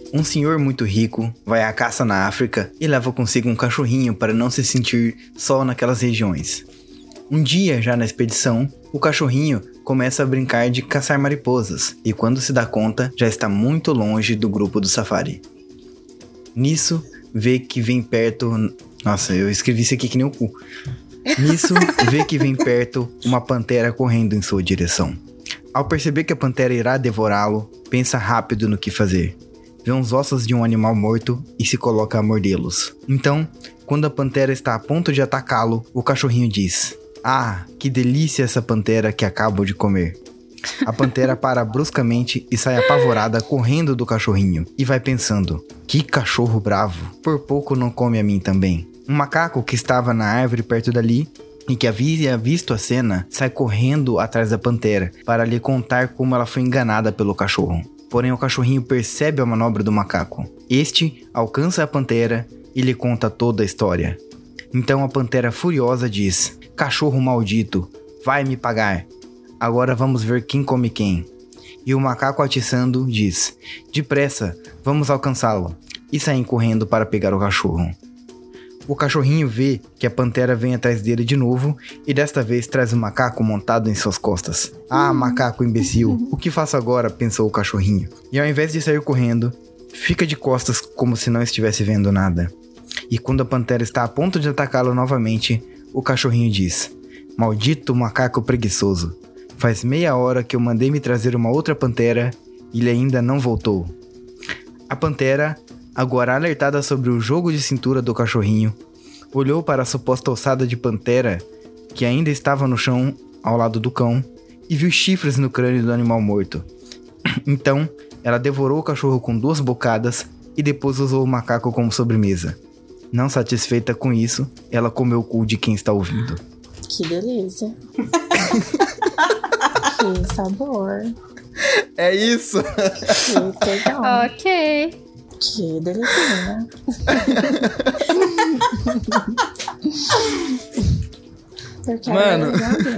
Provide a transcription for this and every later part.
Um senhor muito rico vai à caça na África e leva consigo um cachorrinho para não se sentir só naquelas regiões. Um dia, já na expedição, o cachorrinho começa a brincar de caçar mariposas e quando se dá conta, já está muito longe do grupo do safari. Nisso, vê que vem perto... Nossa, eu escrevi isso aqui que nem o cu. Nisso, vê que vem perto uma pantera correndo em sua direção. Ao perceber que a pantera irá devorá-lo, pensa rápido no que fazer. Vê uns ossos de um animal morto e se coloca a mordê-los. Então, quando a pantera está a ponto de atacá-lo, o cachorrinho diz: "Ah, que delícia essa pantera que acabo de comer." A pantera para bruscamente e sai apavorada correndo do cachorrinho e vai pensando: "Que cachorro bravo, por pouco não come a mim também." Um macaco que estava na árvore perto dali e que havia visto a cena sai correndo atrás da pantera para lhe contar como ela foi enganada pelo cachorro. Porém, o cachorrinho percebe a manobra do macaco. Este alcança a pantera e lhe conta toda a história. Então a pantera furiosa diz: "Cachorro maldito, vai me pagar. Agora vamos ver quem come quem." E o macaco atiçando diz: "Depressa, vamos alcançá-lo." E saem correndo para pegar o cachorro. O cachorrinho vê que a pantera vem atrás dele de novo e desta vez traz o macaco montado em suas costas. "Ah, macaco imbecil, o que faço agora?" pensou o cachorrinho. E ao invés de sair correndo, fica de costas como se não estivesse vendo nada. E quando a pantera está a ponto de atacá-lo novamente, o cachorrinho diz: "Maldito macaco preguiçoso. Faz meia hora que eu mandei me trazer uma outra pantera e ele ainda não voltou." A pantera, agora alertada sobre o jogo de cintura do cachorrinho, olhou para a suposta ossada de pantera que ainda estava no chão ao lado do cão e viu chifres no crânio do animal morto. Então, ela devorou o cachorro com 2 bocadas e depois usou o macaco como sobremesa. Não satisfeita com isso, ela comeu o cu de quem está ouvindo. Que delícia. Que sabor. É isso. Que tesão. Ok. Que delícia. Mano,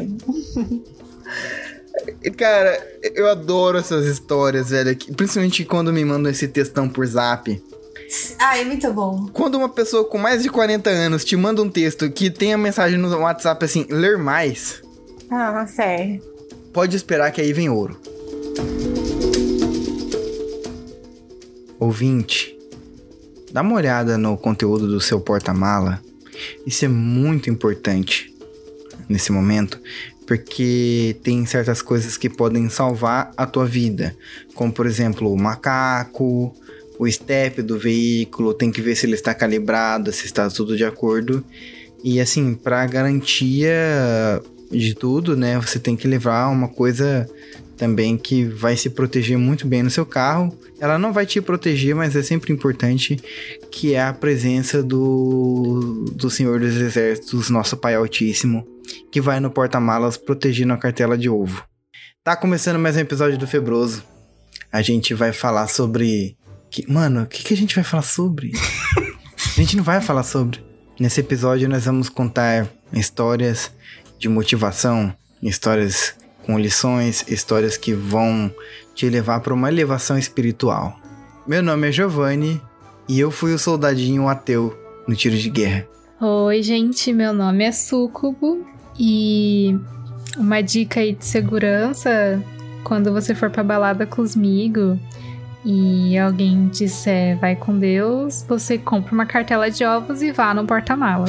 cara, eu adoro essas histórias, velho. Principalmente quando me mandam esse textão por zap. Ah, é muito bom. Quando uma pessoa com mais de 40 anos te manda um texto que tem a mensagem no WhatsApp assim, ler mais, Ah, sério. pode esperar que aí vem ouro. Ouvinte, dá uma olhada no conteúdo do seu porta-mala. Isso é muito importante nesse momento, porque tem certas coisas que podem salvar a tua vida, como por exemplo o macaco, o step do veículo, tem que ver se ele está calibrado, se está tudo de acordo. E assim, para garantia de tudo, né, você tem que levar uma coisa também que vai se proteger muito bem no seu carro. Ela não vai te proteger, mas é sempre importante, que é a presença do Senhor dos Exércitos, nosso Pai Altíssimo, que vai no porta-malas protegendo a cartela de ovo. Tá começando mais um episódio do Febroso. A gente vai falar sobre... Mano, o que a gente vai falar sobre? A gente não vai falar sobre. Nesse episódio nós vamos contar histórias de motivação, histórias com lições, histórias que vão te levar para uma elevação espiritual. Meu nome é Giovanni e eu fui o soldadinho ateu no tiro de guerra. Oi, gente, meu nome é Súcubo e uma dica aí de segurança: quando você for pra balada com os amigos e alguém disser vai com Deus, você compra uma cartela de ovos e vá no porta-mala.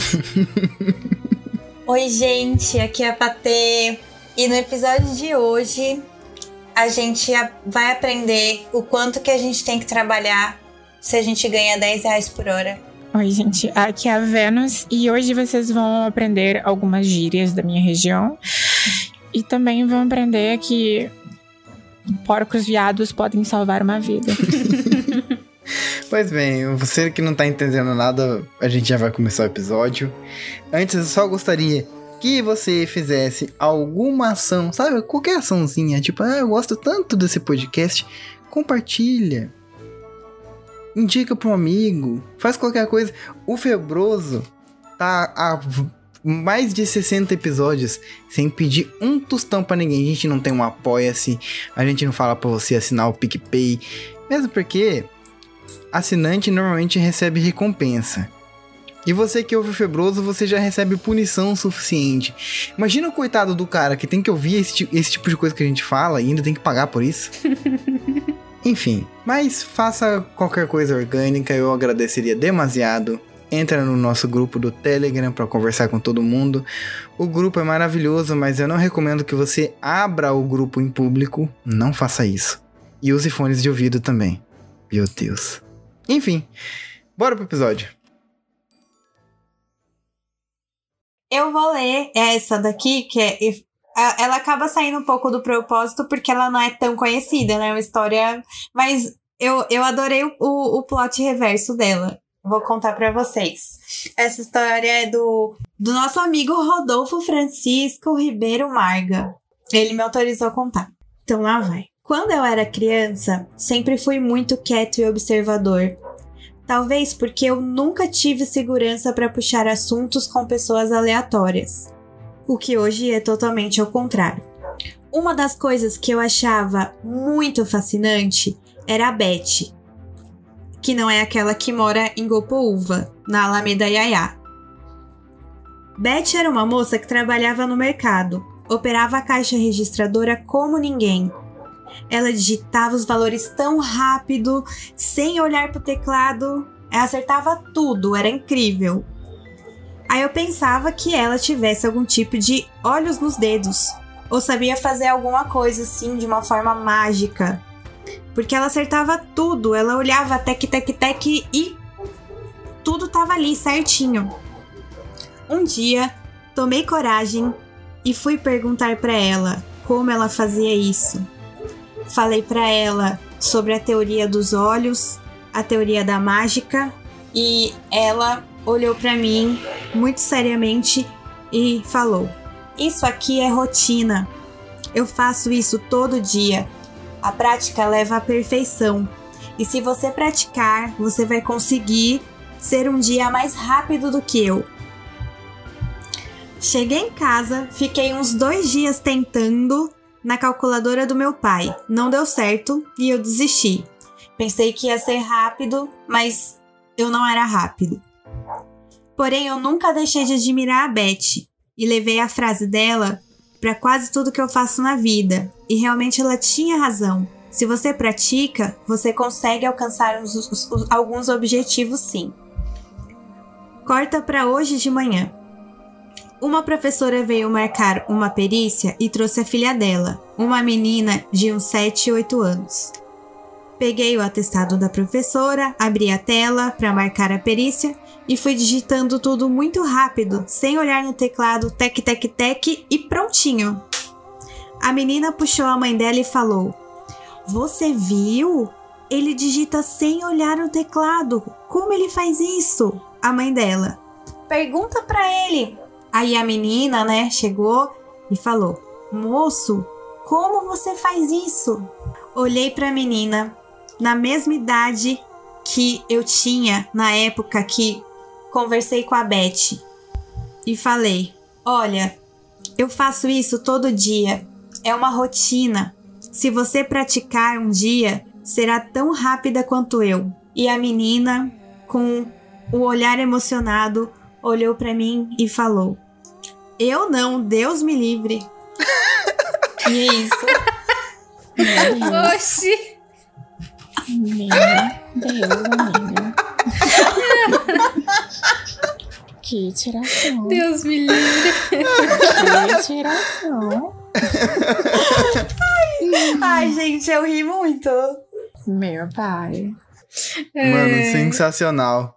Oi, gente, aqui é a Patê. E no episódio de hoje, a gente vai aprender o quanto que a gente tem que trabalhar se a gente ganha R$10 por hora. Oi, gente, aqui é a Vênus e hoje vocês vão aprender algumas gírias da minha região e também vão aprender que porcos viados podem salvar uma vida. Pois bem, você que não tá entendendo nada, a gente já vai começar o episódio. Antes, eu só gostaria que você fizesse alguma ação, sabe? Qualquer açãozinha, tipo, eu gosto tanto desse podcast, compartilha, indica para um amigo, faz qualquer coisa. O Febroso tá há mais de 60 episódios sem pedir um tostão pra ninguém. A gente não tem um apoia-se, a gente não fala pra você assinar o PicPay, mesmo porque assinante normalmente recebe recompensa. E você que ouve o Febroso, você já recebe punição suficiente. Imagina o coitado do cara que tem que ouvir esse tipo de coisa que a gente fala e ainda tem que pagar por isso. Enfim, mas faça qualquer coisa orgânica, eu agradeceria demasiado. Entra no nosso grupo do Telegram para conversar com todo mundo. O grupo é maravilhoso, mas eu não recomendo que você abra o grupo em público. Não faça isso. E use fones de ouvido também. Meu Deus. Enfim, bora pro episódio. Eu vou ler essa daqui, ela acaba saindo um pouco do propósito porque ela não é tão conhecida, né? É uma história... Mas eu adorei o plot reverso dela. Vou contar pra vocês. Essa história é do nosso amigo Rodolfo Francisco Ribeiro Marga. Ele me autorizou a contar. Então lá vai. Quando eu era criança, sempre fui muito quieto e observador. Talvez porque eu nunca tive segurança para puxar assuntos com pessoas aleatórias. O que hoje é totalmente ao contrário. Uma das coisas que eu achava muito fascinante era a Beth, que não é aquela que mora em Gopoúva, na Alameda Yayá. Beth era uma moça que trabalhava no mercado, operava a caixa registradora como ninguém. Ela digitava os valores tão rápido, sem olhar pro teclado. Ela acertava tudo, era incrível. Aí eu pensava que ela tivesse algum tipo de olhos nos dedos, ou sabia fazer alguma coisa assim de uma forma mágica. Porque ela acertava tudo, ela olhava tec, tec, tec e tudo tava ali certinho. Um dia, tomei coragem e fui perguntar pra ela como ela fazia isso. Falei pra ela sobre a teoria dos olhos, a teoria da mágica, e ela olhou pra mim muito seriamente e falou: "Isso aqui é rotina. Eu faço isso todo dia. A prática leva à perfeição. E se você praticar, você vai conseguir ser um dia mais rápido do que eu." Cheguei em casa, fiquei uns 2 dias tentando na calculadora do meu pai. Não deu certo e eu desisti. Pensei que ia ser rápido, mas eu não era rápido. Porém, eu nunca deixei de admirar a Beth e levei a frase dela para quase tudo que eu faço na vida. E realmente ela tinha razão. Se você pratica, você consegue alcançar alguns objetivos, sim. Corta para hoje de manhã. Uma professora veio marcar uma perícia e trouxe a filha dela, uma menina de uns 7, 8 anos. Peguei o atestado da professora, abri a tela para marcar a perícia e fui digitando tudo muito rápido, sem olhar no teclado, tec, tec, tec e prontinho. A menina puxou a mãe dela e falou: "Você viu? Ele digita sem olhar no teclado. Como ele faz isso?" A mãe dela: "Pergunta para ele." Aí a menina, chegou e falou: "Moço, como você faz isso?" Olhei pra menina, na mesma idade que eu tinha na época que conversei com a Beth, e falei: "Olha, eu faço isso todo dia. É uma rotina. Se você praticar um dia, será tão rápida quanto eu." E a menina, com o olhar emocionado, olhou pra mim e falou: "Eu não, Deus me livre." E é isso. Oxi! Meu Deus, amiga. Que tiração. Deus me livre. Que tiração. Ai, gente, eu ri muito. Meu pai. Mano, sensacional.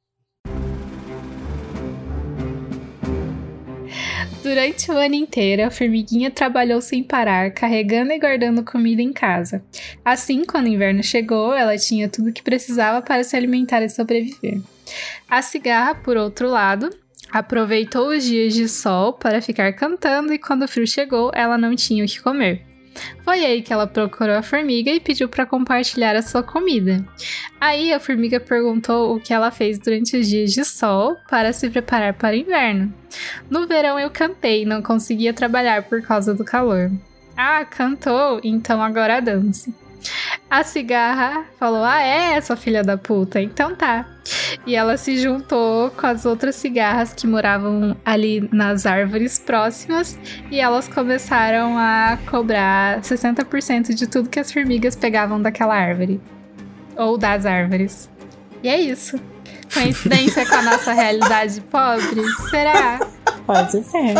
Durante o ano inteiro, a formiguinha trabalhou sem parar, carregando e guardando comida em casa. Assim, quando o inverno chegou, ela tinha tudo o que precisava para se alimentar e sobreviver. A cigarra, por outro lado, aproveitou os dias de sol para ficar cantando e quando o frio chegou, ela não tinha o que comer. Foi aí que ela procurou a formiga e pediu para compartilhar a sua comida. Aí a formiga perguntou o que ela fez durante os dias de sol para se preparar para o inverno. "No verão eu cantei, não conseguia trabalhar por causa do calor." "Ah, cantou? Então agora dance." A cigarra falou: ah, é, sua filha da puta? Então tá. E ela se juntou com as outras cigarras que moravam ali nas árvores próximas. E elas começaram a cobrar 60% de tudo que as formigas pegavam daquela árvore. Ou das árvores. E é isso. Coincidência com a nossa realidade pobre? Será? Pode ser.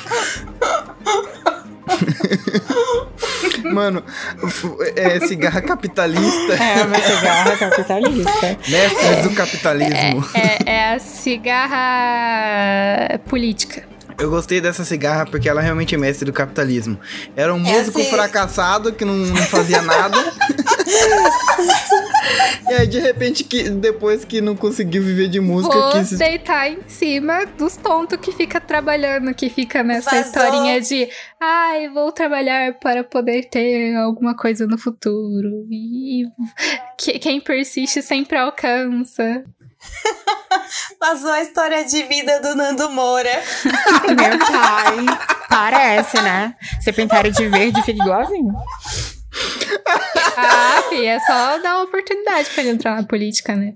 Mano, é cigarra capitalista. É uma cigarra capitalista. Mestres do capitalismo. É a cigarra política. Eu gostei dessa cigarra porque ela realmente é mestre do capitalismo. Era um músico fracassado que não fazia nada. E aí, de repente, depois que não conseguiu viver de música... Vou deitar em cima dos tontos que fica trabalhando, que fica nessa historinha de... Ai, vou trabalhar para poder ter alguma coisa no futuro. E quem persiste sempre alcança. Vazou a história de vida do Nando Moura. Meu pai. Parece, né? Você pintaram de verde e fica igualzinho. Ah, filho, é só dar uma oportunidade pra ele entrar na política, né?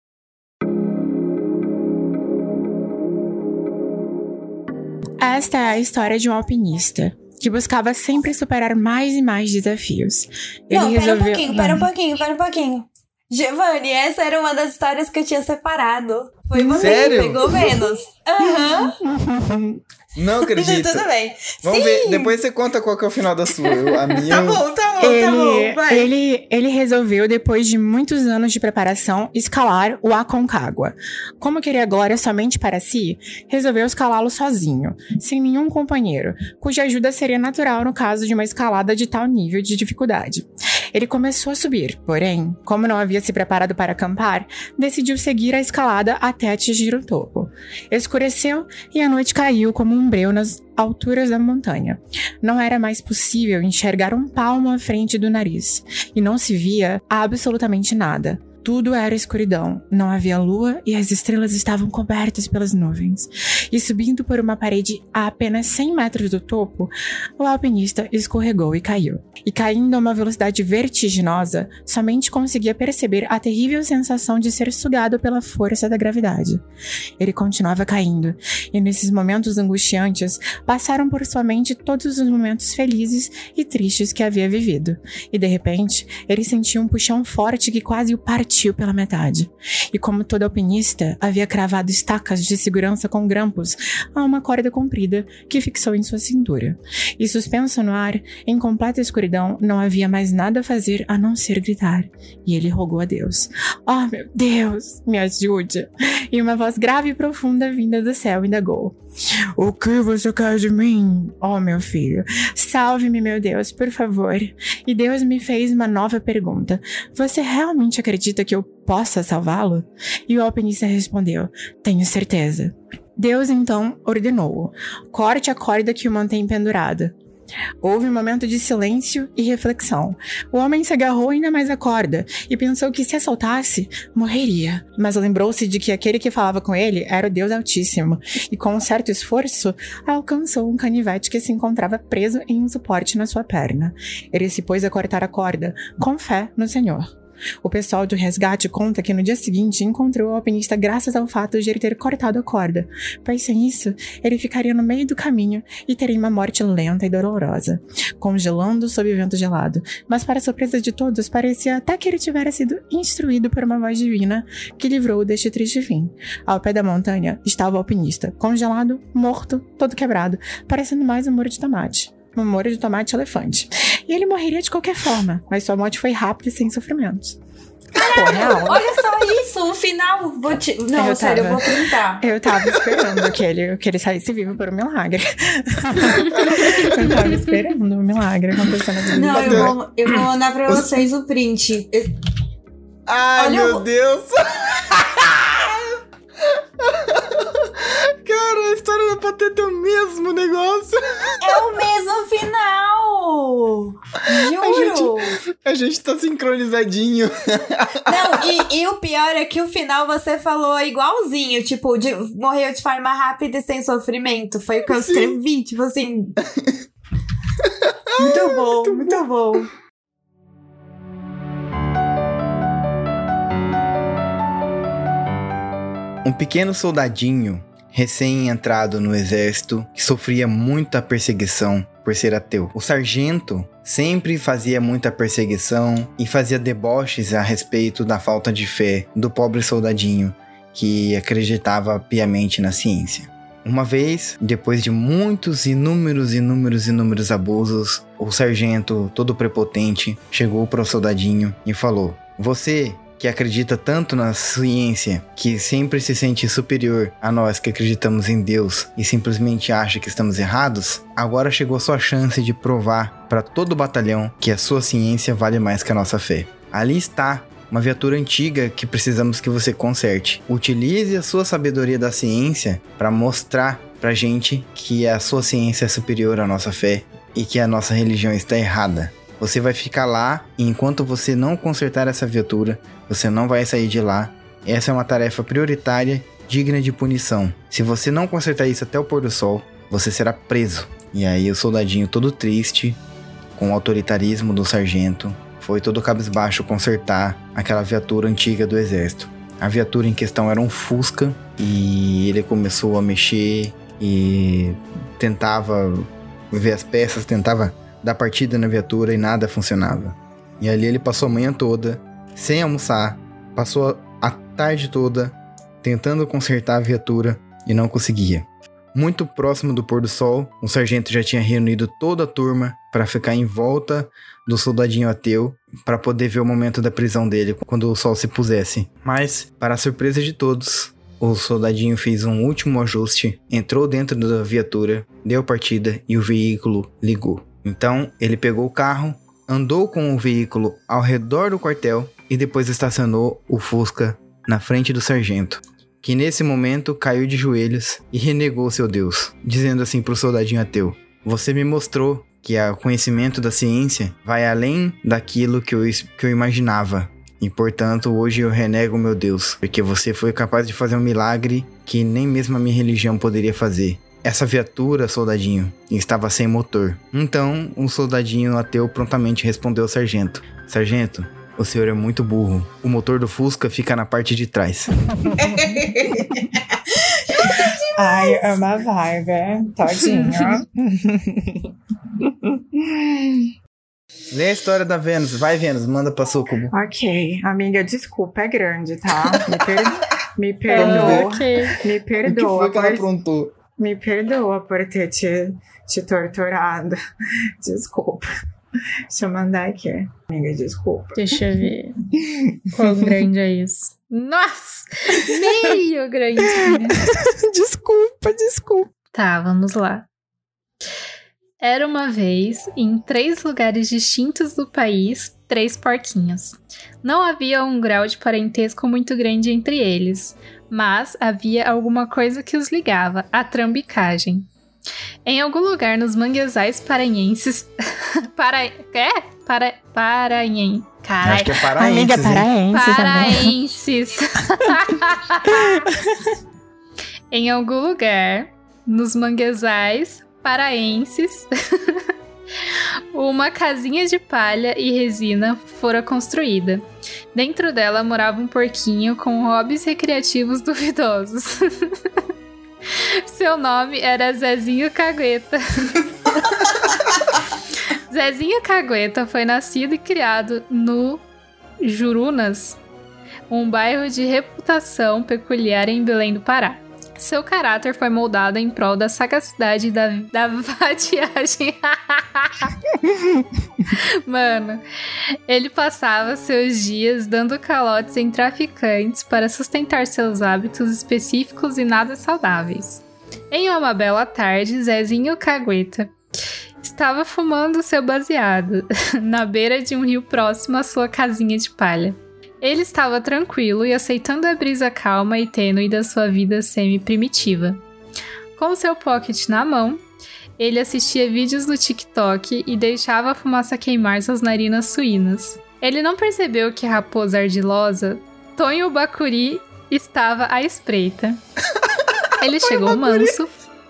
Esta é a história de um alpinista que buscava sempre superar mais e mais desafios. Pera um pouquinho. Giovanni, essa era uma das histórias que eu tinha separado. Foi você que pegou Vênus. Aham. Não acredito. Tudo bem. Vamos ver, depois você conta qual que é o final da sua. A minha... Tá bom, vai. Ele resolveu, depois de muitos anos de preparação, escalar o Aconcagua. Como queria glória somente para si, resolveu escalá-lo sozinho, sem nenhum companheiro, cuja ajuda seria natural no caso de uma escalada de tal nível de dificuldade. Ele começou a subir, porém, como não havia se preparado para acampar, decidiu seguir a escalada até atingir o topo. Escureceu e a noite caiu como um breu nas alturas da montanha. Não era mais possível enxergar um palmo à frente do nariz, e não se via absolutamente nada. Tudo era escuridão, não havia lua e as estrelas estavam cobertas pelas nuvens. E subindo por uma parede a apenas 100 metros do topo, o alpinista escorregou e caiu. E caindo a uma velocidade vertiginosa, somente conseguia perceber a terrível sensação de ser sugado pela força da gravidade. Ele continuava caindo, e nesses momentos angustiantes, passaram por sua mente todos os momentos felizes e tristes que havia vivido. E de repente, ele sentiu um puxão forte que quase o partiu pela metade. E como todo alpinista, havia cravado estacas de segurança com grampos a uma corda comprida que fixou em sua cintura. E suspenso no ar, em completa escuridão, não havia mais nada a fazer a não ser gritar. E ele rogou a Deus: "Oh, meu Deus, me ajude!" E uma voz grave e profunda vinda do céu indagou: "O que você quer de mim, oh meu filho? Salve-me, meu Deus, por favor." E Deus me fez uma nova pergunta: "Você realmente acredita que eu possa salvá-lo?" E o alpinista respondeu: "Tenho certeza." Deus então ordenou-o: "Corte a corda que o mantém pendurado." Houve um momento de silêncio e reflexão. O homem se agarrou ainda mais à corda e pensou que se a soltasse, morreria. Mas lembrou-se de que aquele que falava com ele era o Deus Altíssimo e, com um certo esforço, alcançou um canivete que se encontrava preso em um suporte na sua perna. Ele se pôs a cortar a corda, com fé no Senhor. O pessoal do resgate conta que no dia seguinte encontrou o alpinista graças ao fato de ele ter cortado a corda, pois sem isso, ele ficaria no meio do caminho e teria uma morte lenta e dolorosa, congelando sob o vento gelado. Mas para surpresa de todos, parecia até que ele tivera sido instruído por uma voz divina que livrou-o deste triste fim. Ao pé da montanha estava o alpinista, congelado, morto, todo quebrado, parecendo mais um molho de tomate. Um molho de tomate elefante. E ele morreria de qualquer forma, mas sua morte foi rápida e sem sofrimentos. Caralho, olha só isso, o final. Eu vou printar. Eu tava esperando que ele saísse vivo por um milagre. Eu tava esperando um milagre acontecer na vida. Não, eu vou mandar pra vocês o print. Ai, olha, meu Deus! Cara, a história da Pateta é o mesmo negócio. É o mesmo final! Juro! A gente tá sincronizadinho. Não, e o pior é que o final você falou igualzinho. Tipo, morreu de forma rápida e sem sofrimento. Foi o que eu escrevi, tipo assim. Muito bom, muito bom. Um pequeno soldadinho, recém-entrado no exército, que sofria muita perseguição por ser ateu. O sargento sempre fazia muita perseguição e fazia deboches a respeito da falta de fé do pobre soldadinho que acreditava piamente na ciência. Uma vez, depois de muitos, inúmeros abusos, o sargento, todo prepotente, chegou para o soldadinho e falou: "Você que acredita tanto na ciência, que sempre se sente superior a nós que acreditamos em Deus e simplesmente acha que estamos errados, agora chegou a sua chance de provar para todo o batalhão que a sua ciência vale mais que a nossa fé. Ali está uma viatura antiga que precisamos que você conserte. Utilize a sua sabedoria da ciência para mostrar pra gente que a sua ciência é superior à nossa fé e que a nossa religião está errada. Você vai ficar lá e enquanto você não consertar essa viatura, você não vai sair de lá. Essa é uma tarefa prioritária, digna de punição. Se você não consertar isso até o pôr do sol, você será preso." E aí o soldadinho, todo triste, com o autoritarismo do sargento, foi todo cabisbaixo consertar aquela viatura antiga do exército. A viatura em questão era um Fusca e ele começou a mexer e tentava ver as peças, tentava dar partida na viatura e nada funcionava. E ali ele passou a manhã toda sem almoçar, passou a tarde toda tentando consertar a viatura e não conseguia. Muito próximo do pôr do sol, o sargento já tinha reunido toda a turma para ficar em volta do soldadinho ateu para poder ver o momento da prisão dele quando o sol se pusesse. Mas, para a surpresa de todos, o soldadinho fez um último ajuste, entrou dentro da viatura, deu partida e o veículo ligou. Então, ele pegou o carro, andou com o veículo ao redor do quartel e depois estacionou o Fusca na frente do sargento, que nesse momento caiu de joelhos e renegou seu Deus, dizendo assim pro soldadinho ateu: "Você me mostrou que o conhecimento da ciência vai além daquilo que eu imaginava. E, portanto, hoje eu renego meu Deus, porque você foi capaz de fazer um milagre que nem mesmo a minha religião poderia fazer. Essa viatura, soldadinho, estava sem motor." Então, o soldadinho ateu prontamente respondeu ao sargento: "Sargento, o senhor é muito burro. O motor do Fusca fica na parte de trás." Ai, é uma vibe, todinho. Lê a história da Vênus. Vai, Vênus, manda pra Súcubo. Ok, amiga, desculpa, é grande, tá? Me perdoa. Ok. Me O que perdoa. foi que ela aprontou? Me perdoa por ter te torturado. Desculpa. Deixa eu mandar aqui. Amiga, desculpa. Deixa eu ver. Quão grande é isso? Nossa! Meio grande. Desculpa. Tá, vamos lá. Era uma vez, em 3 lugares distintos do país, 3 porquinhos. Não havia um grau de parentesco muito grande entre eles, mas havia alguma coisa que os ligava, a trambicagem. Em algum lugar nos manguezais paranhenses... Paranhenses. Carai. Acho que é paraenses, Amiga, hein? paraenses. Em algum lugar, nos manguezais paraenses, uma casinha de palha e resina fora construída. Dentro dela morava um porquinho com hobbies recreativos duvidosos. Seu nome era Zezinho Cagueta. Zezinho Cagueta foi nascido e criado no Jurunas, um bairro de reputação peculiar em Belém do Pará. Seu caráter foi moldado em prol da sagacidade e da vadiagem. Mano, ele passava seus dias dando calotes em traficantes para sustentar seus hábitos específicos e nada saudáveis. Em uma bela tarde, Zezinho Cagueta estava fumando seu baseado na beira de um rio próximo à sua casinha de palha. Ele estava tranquilo e aceitando a brisa calma e tênue da sua vida semi-primitiva. Com seu pocket na mão, ele assistia vídeos no TikTok e deixava a fumaça queimar suas narinas suínas. Ele não percebeu que a raposa ardilosa, Tonho Bacuri, estava à espreita. Ele chegou manso,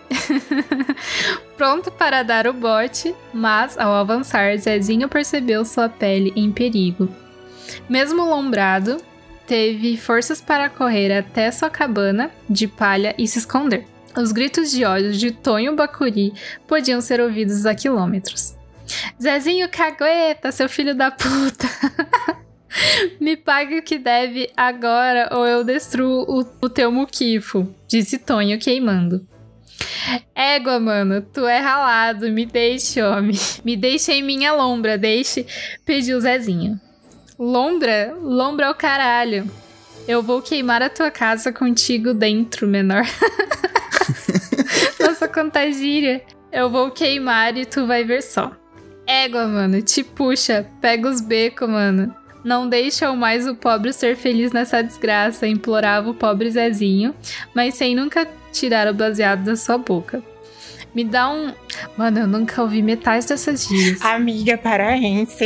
pronto para dar o bote, mas ao avançar, Zezinho percebeu sua pele em perigo. Mesmo lombrado, teve forças para correr até sua cabana de palha e se esconder. Os gritos de ódio de Tonho Bacuri podiam ser ouvidos a quilômetros. Zezinho Cagueta, seu filho da puta! Me pague o que deve agora ou eu destruo o teu muquifo, disse Tonho queimando. Égua, mano, tu é ralado, me deixe, homem. Me deixe em minha lombra, deixe, pediu Zezinho. Lombra? Lombra é o caralho. Eu vou queimar a tua casa contigo dentro, menor. Nossa, quanta gíria. Eu vou queimar e tu vai ver só. Égua, mano, te puxa, pega os becos, mano. Não deixam mais o pobre ser feliz nessa desgraça, implorava o pobre Zezinho, mas sem nunca tirar o baseado da sua boca. Me dá um... Mano, eu nunca ouvi metade dessas gírias. Amiga paraense.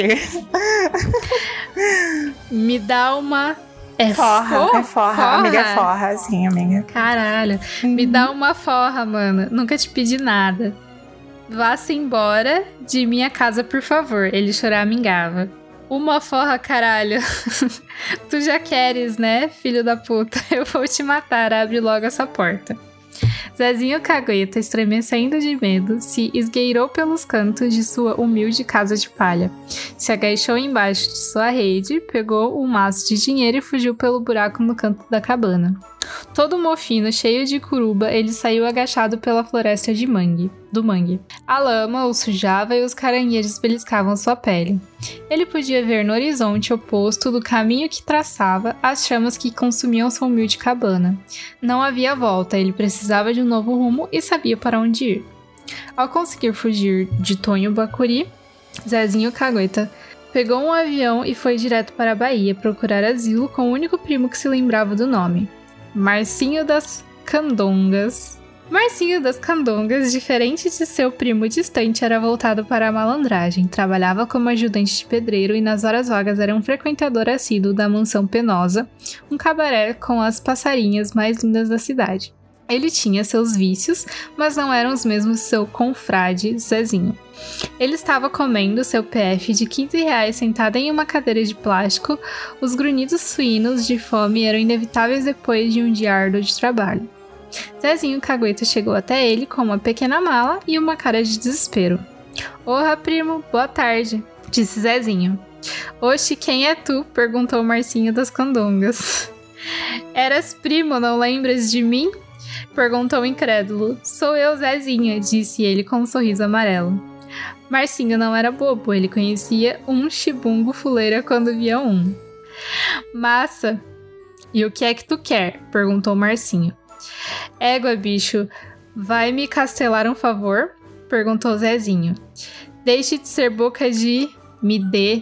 Me dá uma... Forra. Amiga, é forra, sim, amiga. Caralho. Me dá uma forra, mano. Nunca te pedi nada. Vá-se embora de minha casa, por favor. Ele choramingava. Uma forra, caralho. Tu já queres, né, filho da puta? Eu vou te matar, abre logo essa porta. Zezinho Cagueta, estremecendo de medo, se esgueirou pelos cantos de sua humilde casa de palha. Se agachou embaixo de sua rede, pegou um maço de dinheiro e fugiu pelo buraco no canto da cabana. Todo mofino, cheio de curuba, ele saiu agachado pela floresta do mangue. A lama o sujava e os caranguejos beliscavam sua pele. Ele podia ver no horizonte oposto do caminho que traçava as chamas que consumiam sua humilde cabana. Não havia volta, ele precisava de um novo rumo e sabia para onde ir. Ao conseguir fugir de Tonho Bacuri, Zezinho Cagueta pegou um avião e foi direto para a Bahia procurar asilo com o único primo que se lembrava do nome. Marcinho das Candongas. Marcinho das Candongas, diferente de seu primo distante, era voltado para a malandragem. Trabalhava como ajudante de pedreiro e nas horas vagas era um frequentador assíduo da Mansão Penosa, um cabaré com as passarinhas mais lindas da cidade. Ele tinha seus vícios, mas não eram os mesmos seu confrade, Zezinho. Ele estava comendo seu PF de R$15 sentado em uma cadeira de plástico. Os grunhidos suínos de fome eram inevitáveis depois de um dia árduo de trabalho. Zezinho Cagueta chegou até ele com uma pequena mala e uma cara de desespero. Orra, primo, boa tarde, disse Zezinho. Oxe, quem é tu? Perguntou Marcinho das Candongas. Eras primo, não lembras de mim? Perguntou incrédulo. Sou eu, Zezinho, disse ele com um sorriso amarelo. Marcinho não era bobo, ele conhecia um chibungo fuleira quando via um. Massa! E o que é que tu quer? Perguntou Marcinho. Égua, bicho, vai me castelar um favor? Perguntou Zezinho. Deixe de ser boca de... me dê.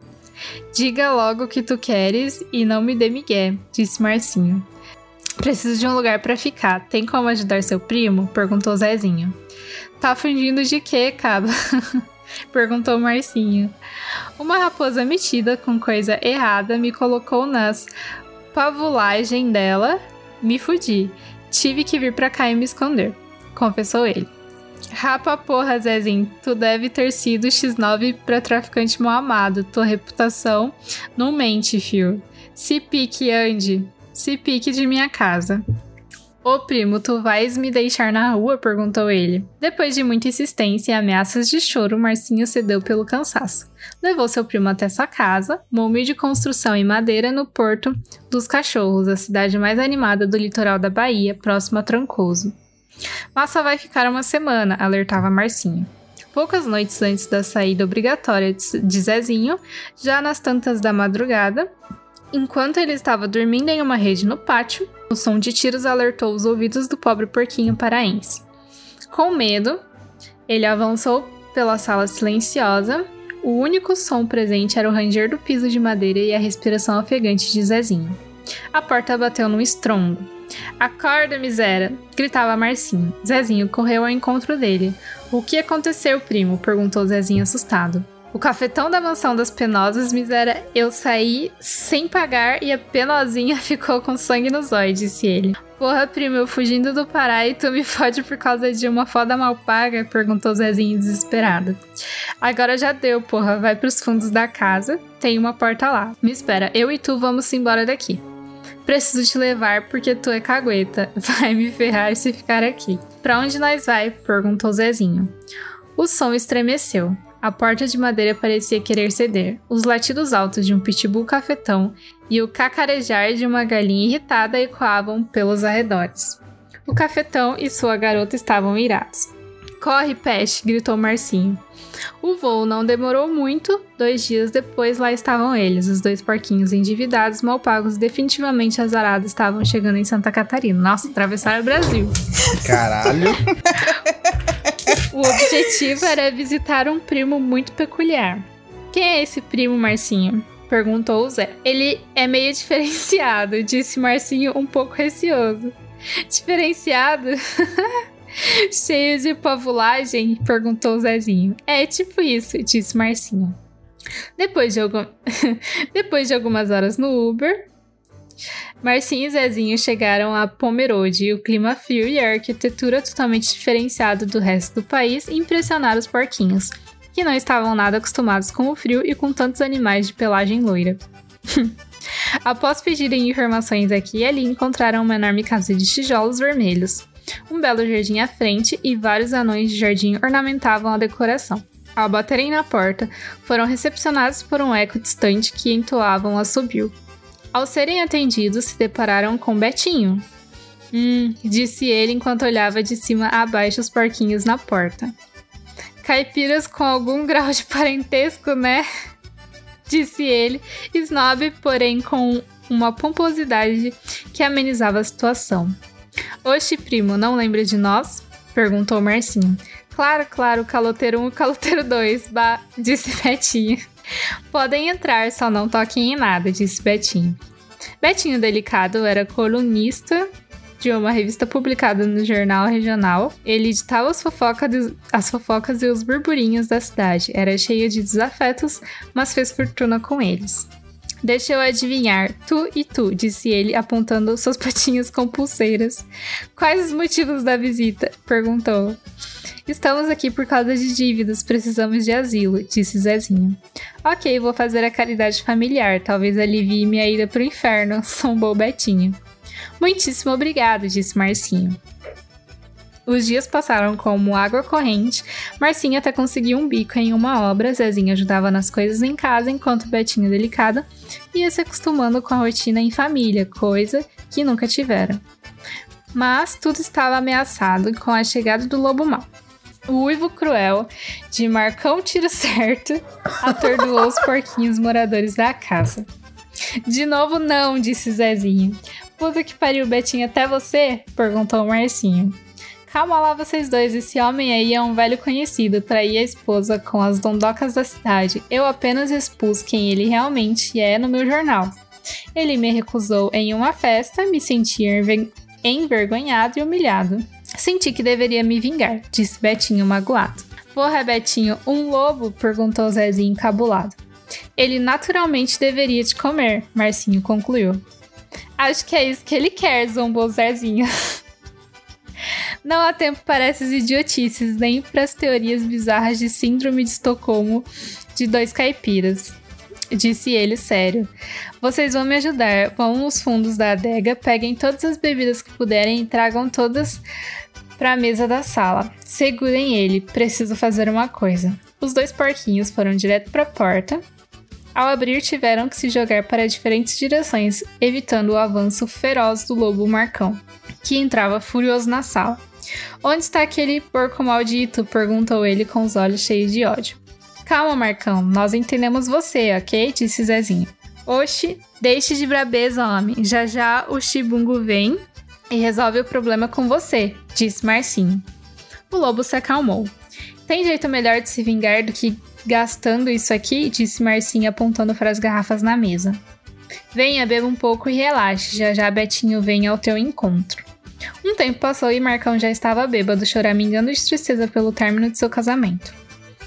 Diga logo o que tu queres e não me dê migué, disse Marcinho. Preciso de um lugar pra ficar. Tem como ajudar seu primo? Perguntou Zezinho. Tá fingindo de quê, caba? Perguntou Marcinho. Uma raposa metida com coisa errada me colocou nas pavulagens dela. Me fudi. Tive que vir pra cá e me esconder, confessou ele. Rapa porra, Zezinho. Tu deve ter sido X9 pra traficante mal amado. Tua reputação não mente, fio. Se pique, ande. Se pique de minha casa. Ô primo, tu vais me deixar na rua? Perguntou ele. Depois de muita insistência e ameaças de choro, Marcinho cedeu pelo cansaço. Levou seu primo até sua casa, uma humilde construção em madeira no Porto dos Cachorros, a cidade mais animada do litoral da Bahia, próximo a Trancoso. Mas só vai ficar uma semana, alertava Marcinho. Poucas noites antes da saída obrigatória de Zezinho, já nas tantas da madrugada, enquanto ele estava dormindo em uma rede no pátio, o som de tiros alertou os ouvidos do pobre porquinho paraense. Com medo, ele avançou pela sala silenciosa. O único som presente era o ranger do piso de madeira e a respiração ofegante de Zezinho. A porta bateu num estrondo. Acorda, miséria! Gritava Marcinho. Zezinho correu ao encontro dele. O que aconteceu, primo? Perguntou Zezinho assustado. O cafetão da mansão das penosas, miséria, eu saí sem pagar e a penosinha ficou com sangue nos olhos, disse ele. Porra, primo, eu fugindo do Pará e tu me fode por causa de uma foda mal paga? Perguntou Zezinho desesperado. Agora já deu, porra, vai pros fundos da casa, tem uma porta lá. Me espera, eu e tu vamos embora daqui. Preciso te levar porque tu é cagueta, vai me ferrar se ficar aqui. Pra onde nós vai? Perguntou Zezinho. O som estremeceu. A porta de madeira parecia querer ceder. Os latidos altos de um pitbull cafetão e o cacarejar de uma galinha irritada ecoavam pelos arredores. O cafetão e sua garota estavam irados. Corre, peste! Gritou Marcinho. O voo não demorou muito. 2 dias depois, lá estavam eles. Os 2 porquinhos endividados, mal pagos, definitivamente azarados, estavam chegando em Santa Catarina. Nossa, atravessaram o Brasil. Caralho! O objetivo era visitar um primo muito peculiar. Quem é esse primo, Marcinho? Perguntou o Zé. Ele é meio diferenciado, disse Marcinho um pouco receoso. Diferenciado? Cheio de pavulagem? Perguntou o Zezinho. É tipo isso, disse Marcinho. Depois de algumas horas no Uber, Marcinho e Zezinho chegaram a Pomerode. O clima frio e a arquitetura totalmente diferenciada do resto do país impressionaram os porquinhos, que não estavam nada acostumados com o frio e com tantos animais de pelagem loira. Após pedirem informações aqui e ali, encontraram uma enorme casa de tijolos vermelhos, um belo jardim à frente e vários anões de jardim ornamentavam a decoração. Ao baterem na porta, foram recepcionados por um eco distante que entoava um assobio. Ao serem atendidos, se depararam com Betinho. Disse ele enquanto olhava de cima a baixo os porquinhos na porta. Caipiras com algum grau de parentesco, né? Disse ele, snob, porém com uma pomposidade que amenizava a situação. Oxe, primo, não lembra de nós? Perguntou Marcinho. Claro, caloteiro 1 e caloteiro 2, disse Betinho. Podem entrar, só não toquem em nada, disse Betinho. Betinho Delicado era colunista de uma revista publicada no jornal regional. Ele editava as fofocas e os burburinhos da cidade. Era cheio de desafetos, mas fez fortuna com eles. Deixa eu adivinhar, tu e tu, disse ele, apontando suas patinhas com pulseiras. Quais os motivos da visita? Perguntou. Estamos aqui por causa de dívidas, precisamos de asilo, disse Zezinho. Ok, vou fazer a caridade familiar, talvez alivie minha ida pro inferno, zombou Betinho. Muitíssimo obrigado, disse Marcinho. Os dias passaram como água corrente, Marcinho até conseguiu um bico em uma obra, Zezinho ajudava nas coisas em casa, enquanto Betinho Delicado ia se acostumando com a rotina em família, coisa que nunca tiveram. Mas tudo estava ameaçado com a chegada do lobo mau. O uivo cruel de Marcão Tiro Certo atordoou os porquinhos moradores da casa. De novo não, disse Zezinho. Puta que pariu, Betinho, até você? Perguntou Marcinho. Calma lá vocês dois, esse homem aí é um velho conhecido, traía a esposa com as dondocas da cidade. Eu apenas expus quem ele realmente é no meu jornal. Ele me recusou em uma festa, me senti envergonhado e humilhado. Senti que deveria me vingar, disse Betinho magoado. Porra, Betinho, um lobo? Perguntou Zezinho encabulado. Ele naturalmente deveria te comer, Marcinho concluiu. Acho que é isso que ele quer, zombou Zezinho. Não há tempo para essas idiotices, nem para as teorias bizarras de síndrome de Estocolmo de 2 caipiras, disse ele sério. Vocês vão me ajudar, vão nos fundos da adega, peguem todas as bebidas que puderem e tragam todas para a mesa da sala. Segurem ele, preciso fazer uma coisa. Os 2 porquinhos foram direto para a porta. Ao abrir, tiveram que se jogar para diferentes direções, evitando o avanço feroz do lobo Marcão, que entrava furioso na sala. Onde está aquele porco maldito? Perguntou ele com os olhos cheios de ódio. Calma, Marcão, nós entendemos você, ok? Disse Zezinho. Oxi, deixe de brabeza, homem. Já já o Chibungo vem e resolve o problema com você, disse Marcinho. O lobo se acalmou. Tem jeito melhor de se vingar do que gastando isso aqui? Disse Marcinho apontando para as garrafas na mesa. Venha, beba um pouco e relaxe, já já Betinho vem ao teu encontro. Um tempo passou e Marcão já estava bêbado, choramingando de tristeza pelo término de seu casamento.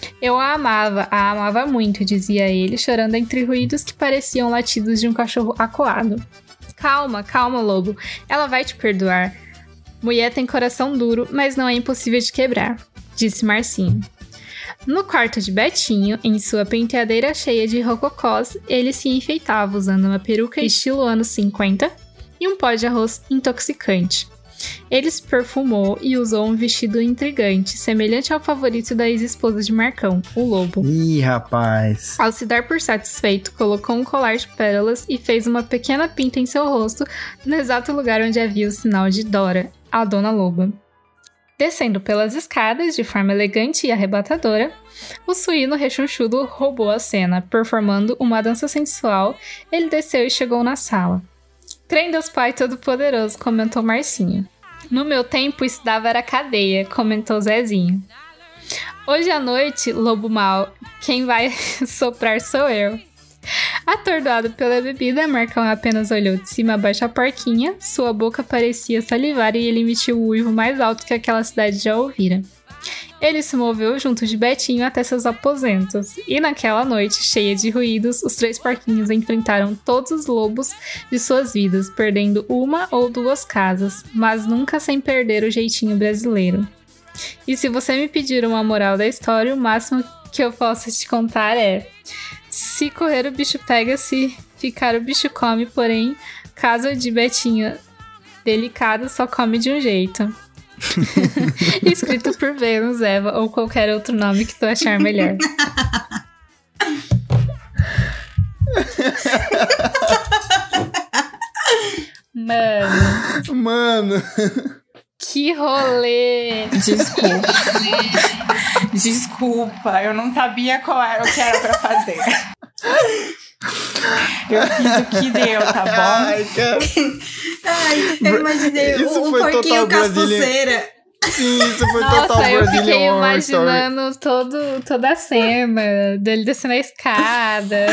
Eu a amava muito, dizia ele, chorando entre ruídos que pareciam latidos de um cachorro acuado. Calma, lobo, ela vai te perdoar. Mulher tem coração duro, mas não é impossível de quebrar, disse Marcinho. No quarto de Betinho, em sua penteadeira cheia de rococós, ele se enfeitava usando uma peruca estilo anos 50 e um pó de arroz intoxicante. Ele se perfumou e usou um vestido intrigante, semelhante ao favorito da ex-esposa de Marcão, o lobo. Ih, rapaz. Ao se dar por satisfeito, colocou um colar de pérolas e fez uma pequena pinta em seu rosto, no exato lugar onde havia o sinal de Dora, a dona loba. Descendo pelas escadas, de forma elegante e arrebatadora, o suíno rechonchudo roubou a cena. Performando uma dança sensual, ele desceu e chegou na sala. Trem Deus Pai Todo-Poderoso, comentou Marcinho. No meu tempo, isso dava era cadeia, comentou Zezinho. Hoje à noite, lobo mau, quem vai soprar sou eu. Atordoado pela bebida, Marcão apenas olhou de cima a baixo a porquinha, sua boca parecia salivar e ele emitiu o uivo mais alto que aquela cidade já ouvira. Ele se moveu junto de Betinho até seus aposentos, e naquela noite, cheia de ruídos, os 3 porquinhos enfrentaram todos os lobos de suas vidas, perdendo uma ou 2 casas, mas nunca sem perder o jeitinho brasileiro. E se você me pedir uma moral da história, o máximo que eu posso te contar é: se correr o bicho pega, se ficar o bicho come, porém, caso de Betinho delicado, só come de um jeito. Escrito por Vênus, Eva ou qualquer outro nome que tu achar melhor. Mano. Que rolê! Desculpa, eu não sabia qual era o que era pra fazer. Eu fiz o que deu, tá bom? Ai, cara. Ai, eu imaginei Isso o foi porquinho total caspuceira. Sim, isso foi Nossa, total eu Brazilian fiquei Horror Story. imaginando toda a cena dele descendo a escada.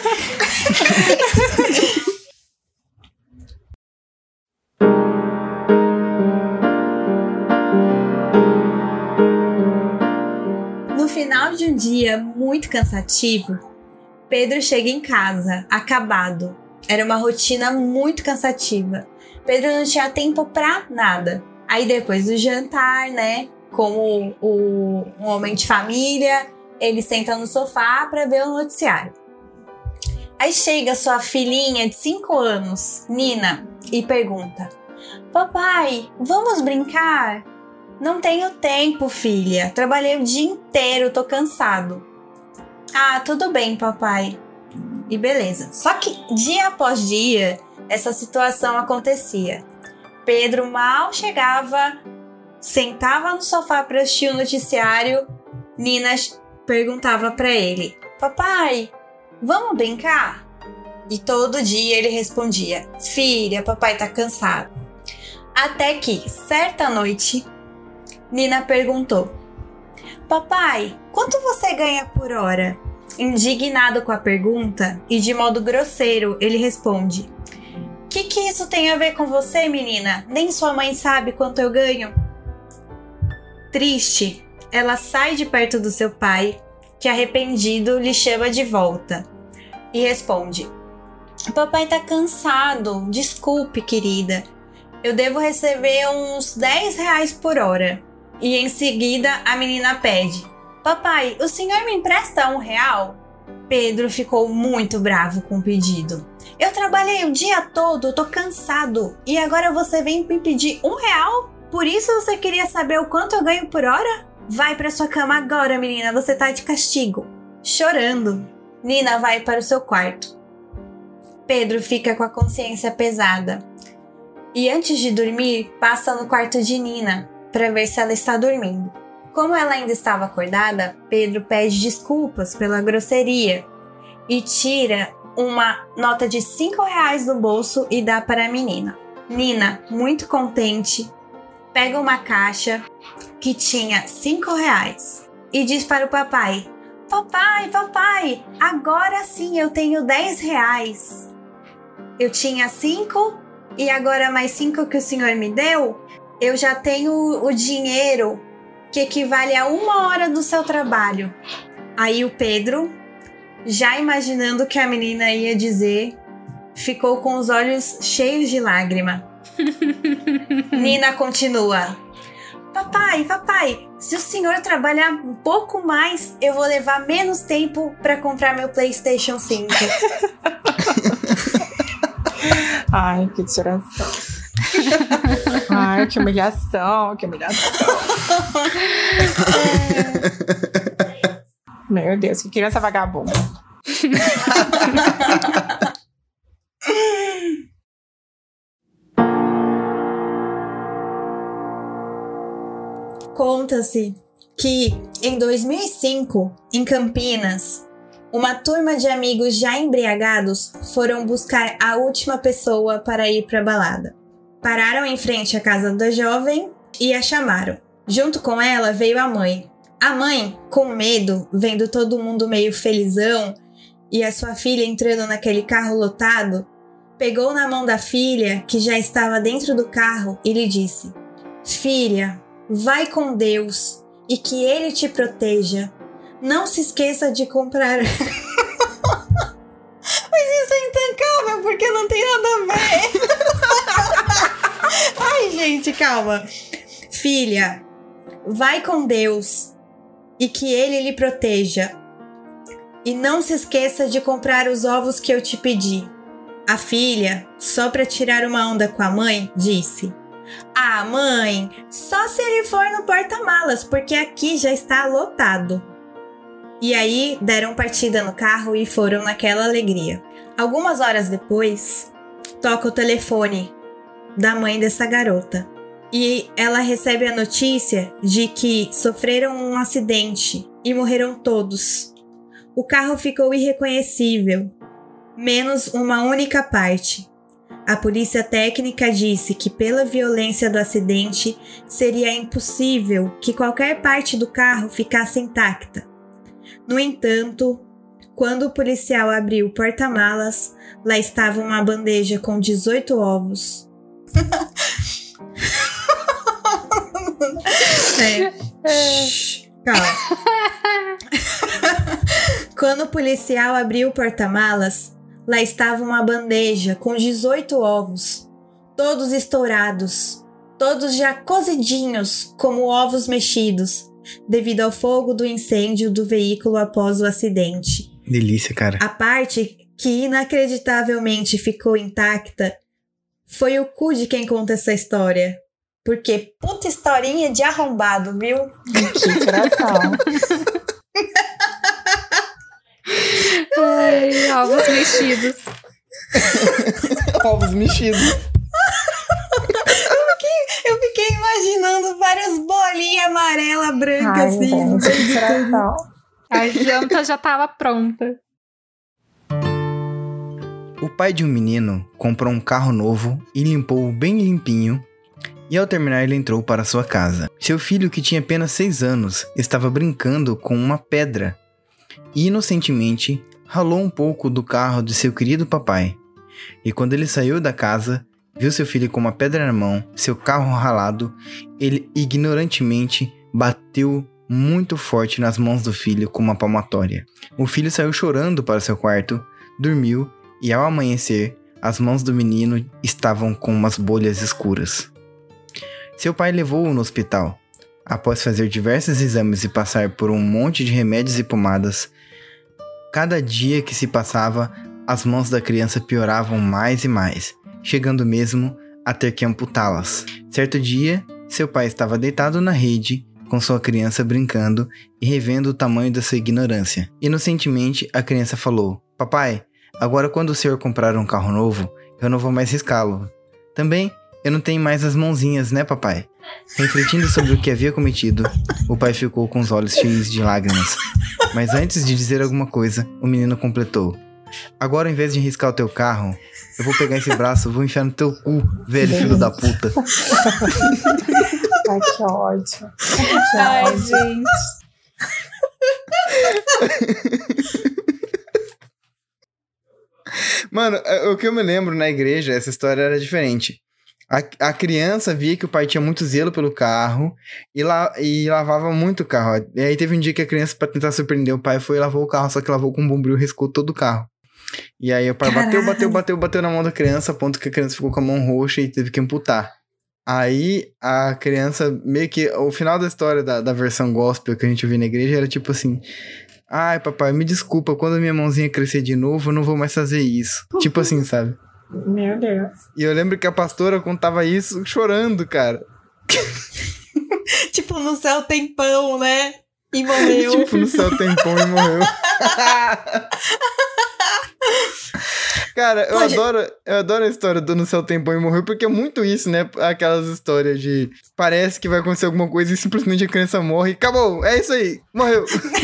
No final de um dia muito cansativo, Pedro chega em casa, acabado. Era uma rotina muito cansativa. Pedro não tinha tempo pra nada. Aí depois do jantar, né, como um homem de família, ele senta no sofá pra ver o noticiário. Aí chega sua filhinha de 5 anos, Nina, e pergunta: Papai, vamos brincar? Não tenho tempo, filha. Trabalhei o dia inteiro, tô cansado. Ah, tudo bem, papai. E beleza. Só que dia após dia, essa situação acontecia. Pedro mal chegava, sentava no sofá para assistir o noticiário. Nina perguntava para ele: Papai, vamos brincar? E todo dia ele respondia: Filha, papai tá cansado. Até que, certa noite, Nina perguntou: Papai, quanto você ganha por hora? Indignado com a pergunta e de modo grosseiro, ele responde: Que isso tem a ver com você, menina? Nem sua mãe sabe quanto eu ganho. Triste, ela sai de perto do seu pai, que arrependido lhe chama de volta, e responde: Papai tá cansado, desculpe, querida. Eu devo receber uns 10 reais por hora. E em seguida a menina pede: Papai, o senhor me empresta R$1? Pedro ficou muito bravo com o pedido. Eu trabalhei o dia todo, tô cansado. E agora você vem me pedir R$1? Por isso você queria saber o quanto eu ganho por hora? Vai pra sua cama agora, menina, você tá de castigo. Chorando, Nina vai para o seu quarto. Pedro fica com a consciência pesada. E antes de dormir, passa no quarto de Nina para ver se ela está dormindo. Como ela ainda estava acordada, Pedro pede desculpas pela grosseria e tira uma nota de R$5 do bolso e dá para a menina. Nina, muito contente, pega uma caixa que tinha R$5 e diz para o papai: Papai, agora sim eu tenho R$10. Eu tinha 5 e agora mais 5 que o senhor me deu, eu já tenho o dinheiro que equivale a 1 hora do seu trabalho. Aí o Pedro, já imaginando o que a menina ia dizer, ficou com os olhos cheios de lágrima. Nina continua. Papai, se o senhor trabalhar um pouco mais, eu vou levar menos tempo pra comprar meu PlayStation 5. Ai, que tiração. Ai, que humilhação. Meu Deus, que criança vagabunda. Conta-se que, em 2005, em Campinas, uma turma de amigos já embriagados foram buscar a última pessoa para ir para a balada. Pararam em frente à casa da jovem e a chamaram. Junto com ela veio a mãe. A mãe, com medo, vendo todo mundo meio felizão e a sua filha entrando naquele carro lotado, pegou na mão da filha, que já estava dentro do carro, e lhe disse: Filha, vai com Deus e que Ele te proteja. Não se esqueça de comprar... Mas isso é intancável, porque não tem nada a ver. Ai, gente, calma. Filha, vai com Deus e que Ele lhe proteja. E não se esqueça de comprar os ovos que eu te pedi. A filha, só para tirar uma onda com a mãe, disse: Ah, mãe, só se ele for no porta-malas, porque aqui já está lotado. E aí, deram partida no carro e foram naquela alegria. Algumas horas depois, toca o telefone da mãe dessa garota. E ela recebe a notícia de que sofreram um acidente e morreram todos. O carro ficou irreconhecível, menos uma única parte. A polícia técnica disse que, pela violência do acidente, seria impossível que qualquer parte do carro ficasse intacta. No entanto, quando o policial abriu o porta-malas, lá estava uma bandeja com 18 ovos. Calma. Quando o policial abriu o porta-malas, lá estava uma bandeja com 18 ovos, todos estourados, todos já cozidinhos como ovos mexidos, devido ao fogo do incêndio do veículo após o acidente. Delícia, cara. A parte que inacreditavelmente ficou intacta foi o cu de quem conta essa história. Porque puta historinha de arrombado, viu? Que tiração. Ai, ovos mexidos. Ovos mexidos. Eu fiquei imaginando várias bolinhas amarelas, brancas, Ai, assim. gente, que tiração. A janta já estava pronta. O pai de um menino comprou um carro novo e limpou-o bem limpinho, e ao terminar ele entrou para sua casa. Seu filho, que tinha apenas 6 anos, estava brincando com uma pedra e inocentemente ralou um pouco do carro de seu querido papai. E quando ele saiu da casa, viu seu filho com uma pedra na mão, seu carro ralado, ele ignorantemente bateu muito forte nas mãos do filho com uma palmatória. O filho saiu chorando para seu quarto, dormiu e ao amanhecer, as mãos do menino estavam com umas bolhas escuras. Seu pai levou-o no hospital. Após fazer diversos exames e passar por um monte de remédios e pomadas, cada dia que se passava, as mãos da criança pioravam mais e mais, chegando mesmo a ter que amputá-las. Certo dia, seu pai estava deitado na rede, com sua criança brincando e revendo o tamanho da sua ignorância. Inocentemente, a criança falou: Papai, agora quando o senhor comprar um carro novo, eu não vou mais riscá-lo. Também, eu não tenho mais as mãozinhas, né, papai? Refletindo sobre o que havia cometido, o pai ficou com os olhos cheios de lágrimas. Mas antes de dizer alguma coisa, o menino completou: Agora, ao invés de riscar o teu carro, eu vou pegar esse braço e vou enfiar no teu cu, velho filho da puta. Ai, que ódio. Ai, gente. Mano, o que eu me lembro na igreja, essa história era diferente. A criança via que o pai tinha muito zelo pelo carro e lavava muito o carro. E aí teve um dia que a criança, pra tentar surpreender o pai, foi e lavou o carro, só que lavou com um bombril e riscou todo o carro. E aí o pai bateu na mão da criança, a ponto que a criança ficou com a mão roxa e teve que amputar. Aí a criança, meio que... O final da história da versão gospel que a gente viu na igreja era tipo assim... Ai, papai, me desculpa, quando a minha mãozinha crescer de novo, eu não vou mais fazer isso. Tipo assim, sabe? Meu Deus. E eu lembro que a pastora contava isso chorando, cara. Tipo, no céu tem pão, né? E morreu. Tipo, no céu tem pão e morreu. Cara, eu adoro a história do No Céu Tem Pão e Morreu, porque é muito isso, né? Aquelas histórias de... Parece que vai acontecer alguma coisa e simplesmente a criança morre e acabou. É isso aí. Morreu.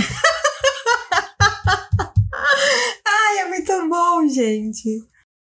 Ai, é muito bom, gente.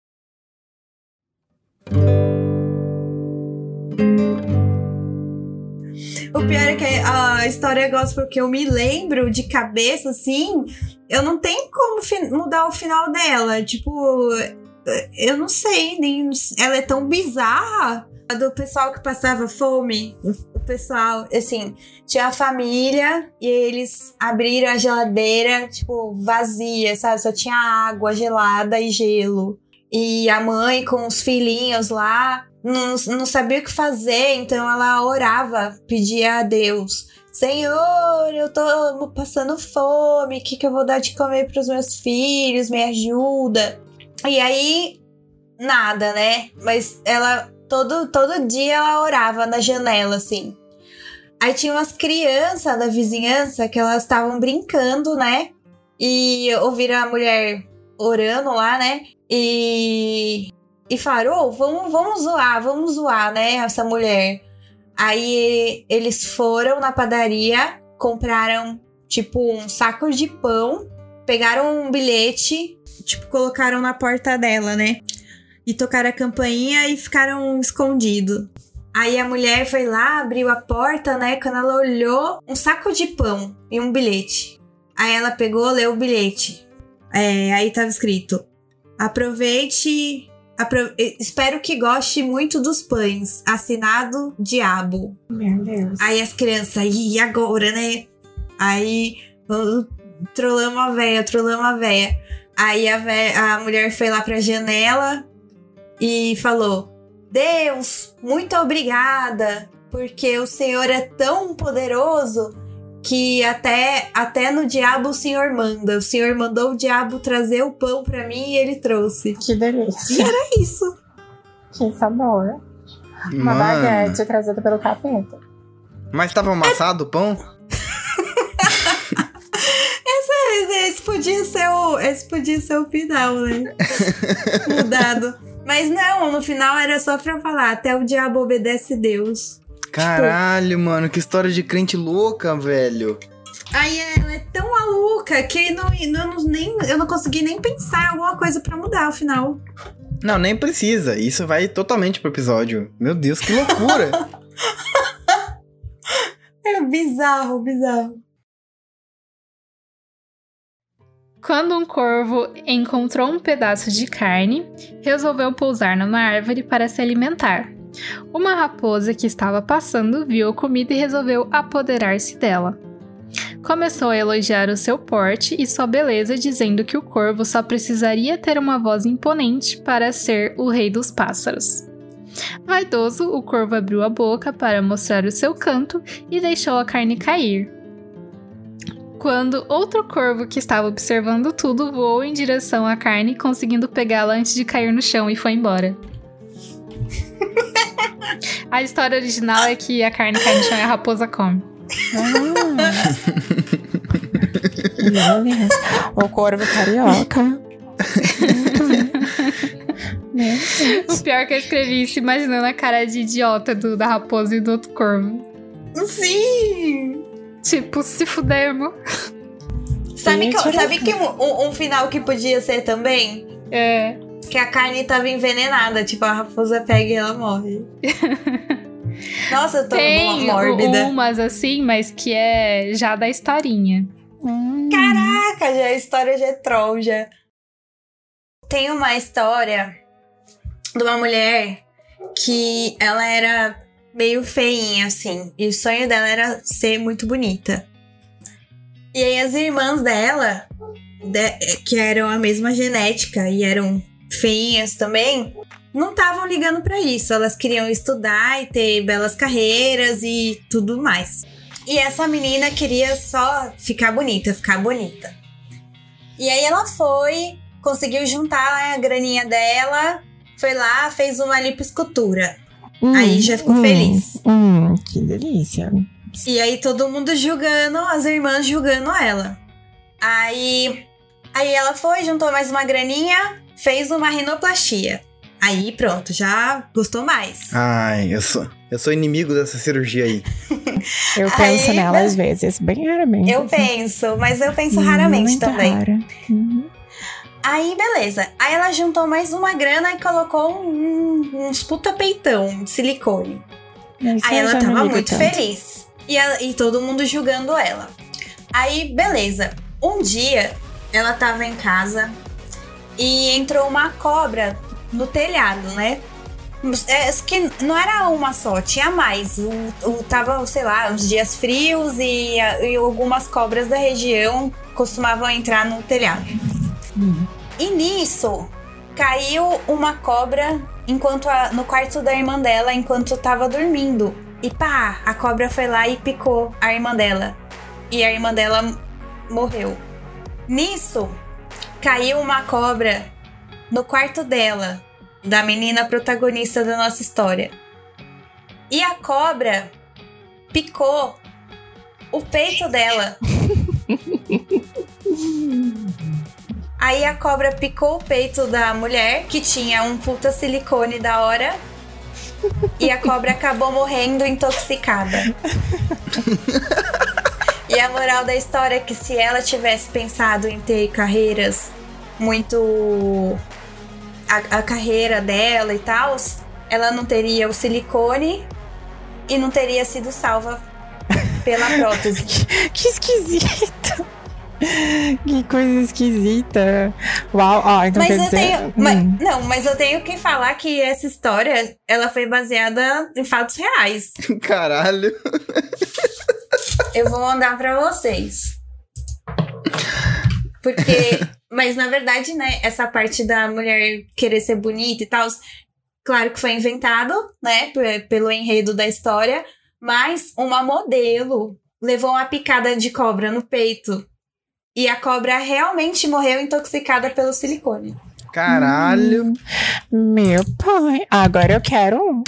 O pior é que a história gospel que eu me lembro de cabeça, assim, eu não tenho como mudar o final dela. Tipo, eu não sei, nem ela é tão bizarra. A do pessoal que passava fome, o pessoal, assim, tinha a família e eles abriram a geladeira, tipo, vazia, sabe? Só tinha água gelada e gelo. E a mãe com os filhinhos lá não sabia o que fazer, então ela orava, pedia a Deus: Senhor, eu tô passando fome, o que eu vou dar de comer pros meus filhos? Me ajuda. E aí, nada, né? Mas ela, todo dia ela orava na janela, assim. Aí tinha umas crianças da vizinhança que elas estavam brincando, né? E ouviram a mulher orando lá, né? E falaram: vamos zoar, né? Essa mulher. Aí eles foram na padaria, compraram, tipo, um saco de pão, pegaram um bilhete, tipo, colocaram na porta dela, né? E tocaram a campainha e ficaram escondidos. Aí a mulher foi lá, abriu a porta, né? Quando ela olhou, um saco de pão e um bilhete. Aí ela pegou, leu o bilhete. Aí tava escrito: aproveite... espero que goste muito dos pães. Assinado Diabo. Meu Deus. Aí as crianças, e agora, né? Aí trollamos a véia. Aí a mulher foi lá pra janela e falou: Deus, muito obrigada, porque o Senhor é tão poderoso que até no diabo o Senhor manda. O Senhor mandou o diabo trazer o pão pra mim e ele trouxe. Que delícia. E era isso. Que sabor. Uma baguete trazida pelo capeta. Mas tava amassado o pão? Esse podia ser o final, né? Mudado. Mas não, no final era só pra falar: até o diabo obedece Deus. Caralho, mano, que história de crente louca, velho. Aí ela é tão maluca que eu não consegui nem pensar em alguma coisa pra mudar o final. Não, nem precisa. Isso vai totalmente pro episódio. Meu Deus, que loucura. É bizarro. Quando um corvo encontrou um pedaço de carne, resolveu pousar numa árvore para se alimentar. Uma raposa que estava passando viu a comida e resolveu apoderar-se dela. Começou a elogiar o seu porte e sua beleza, dizendo que o corvo só precisaria ter uma voz imponente para ser o rei dos pássaros. Vaidoso, o corvo abriu a boca para mostrar o seu canto e deixou a carne cair. Quando outro corvo que estava observando tudo voou em direção à carne, conseguindo pegá-la antes de cair no chão, e foi embora. A história original é que a carne cai no chão e a raposa come. O corvo carioca. O pior é que eu escrevi isso imaginando a cara de idiota da raposa e do outro corvo. Sim! Tipo, se fudemos. Sabe que um final que podia ser também? É. Que a carne tava envenenada. Tipo, a raposa pega e ela morre. Nossa, eu tô mórbida. Tem umas assim, mas que é já da historinha. Caraca, a história já é troll, já. Tem uma história de uma mulher que ela era meio feinha, assim. E o sonho dela era ser muito bonita. E aí as irmãs dela, que eram a mesma genética e eram feinhas também, não estavam ligando pra isso. Elas queriam estudar e ter belas carreiras e tudo mais. E essa menina queria só ficar bonita. E aí ela conseguiu juntar a graninha dela, foi lá, fez uma lipoescultura. Aí já ficou feliz. Que delícia. E aí todo mundo julgando, as irmãs julgando ela. Aí ela juntou mais uma graninha, fez uma rinoplastia. Aí pronto, já gostou mais. Ai, eu sou inimigo dessa cirurgia aí. Eu penso nela às vezes, bem raramente. Eu penso, mas eu penso raramente muito também. Rara. Aí, beleza. Aí ela juntou mais uma grana e colocou uns puta peitão de silicone. Aí ela tava muito feliz. E todo mundo julgando ela. Aí, beleza. Um dia, ela tava em casa e entrou uma cobra no telhado, né? Que não era uma só, tinha mais. Tava, sei lá, uns dias frios e algumas cobras da região costumavam entrar no telhado. E nisso, caiu uma cobra no quarto da irmã dela enquanto tava dormindo. E pá, a cobra foi lá e picou a irmã dela. E a irmã dela morreu. Nisso, caiu uma cobra no quarto dela, da menina protagonista da nossa história. E a cobra picou o peito dela. Aí a cobra picou o peito da mulher, que tinha um puta silicone da hora. E a cobra acabou morrendo intoxicada. E a moral da história é que se ela tivesse pensado em ter carreiras muito... A carreira dela e tal, ela não teria o silicone e não teria sido salva pela prótese. Que esquisito. Que coisa esquisita. Uau, então mas quer dizer... mas eu tenho que falar que essa história, ela foi baseada em fatos reais. Caralho. Eu vou mandar pra vocês. Porque... Mas, na verdade, né, essa parte da mulher querer ser bonita e tal, claro que foi inventado, né, pelo enredo da história, mas uma modelo levou uma picada de cobra no peito. E a cobra realmente morreu intoxicada pelo silicone. Caralho. Meu pai. Agora eu quero um.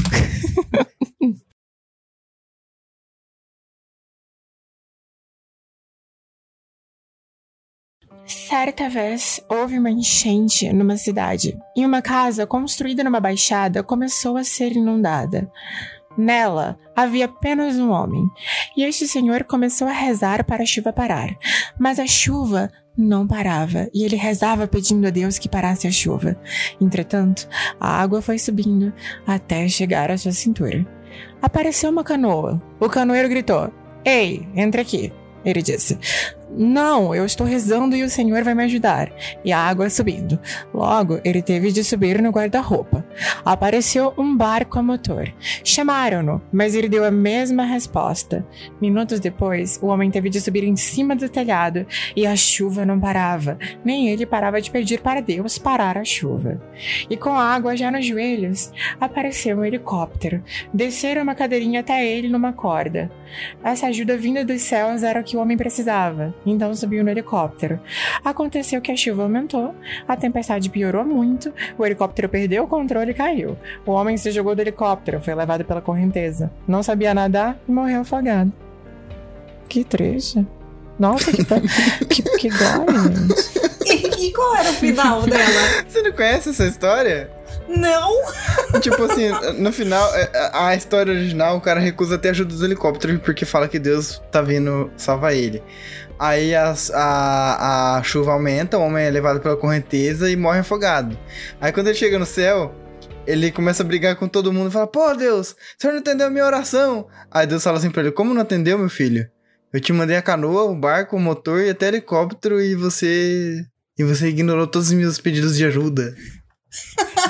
Certa vez, houve uma enchente numa cidade e uma casa construída numa baixada começou a ser inundada. Nela, havia apenas um homem, e este senhor começou a rezar para a chuva parar. Mas a chuva não parava, e ele rezava pedindo a Deus que parasse a chuva. Entretanto, a água foi subindo até chegar à sua cintura. Apareceu uma canoa. O canoeiro gritou: "Ei, entre aqui", ele disse. "Não, eu estou rezando e o Senhor vai me ajudar." E a água subindo. Logo, ele teve de subir no guarda-roupa. Apareceu um barco a motor. Chamaram-no, mas ele deu a mesma resposta. Minutos depois, o homem teve de subir em cima do telhado e a chuva não parava. Nem ele parava de pedir para Deus parar a chuva. E com a água já nos joelhos, apareceu um helicóptero. Desceram uma cadeirinha até ele numa corda. Essa ajuda vinda dos céus era o que o homem precisava. Então subiu no helicóptero. Aconteceu que a chuva aumentou, a tempestade piorou muito, o helicóptero perdeu o controle e caiu. O homem se jogou do helicóptero, foi levado pela correnteza. Não sabia nadar e morreu afogado. Que triste. Nossa, que glória, gente. E qual era o final dela? Você não conhece essa história? Não! Tipo assim, no final, a história original, o cara recusa ter ajuda dos helicópteros porque fala que Deus tá vindo salvar ele. Aí a chuva aumenta, o homem é levado pela correnteza e morre afogado. Aí quando ele chega no céu, ele começa a brigar com todo mundo e fala: "Pô, Deus, o senhor não entendeu a minha oração?" Aí Deus fala assim pra ele: "Como não entendeu, meu filho? Eu te mandei a canoa, o barco, o motor e até helicóptero e você ignorou todos os meus pedidos de ajuda."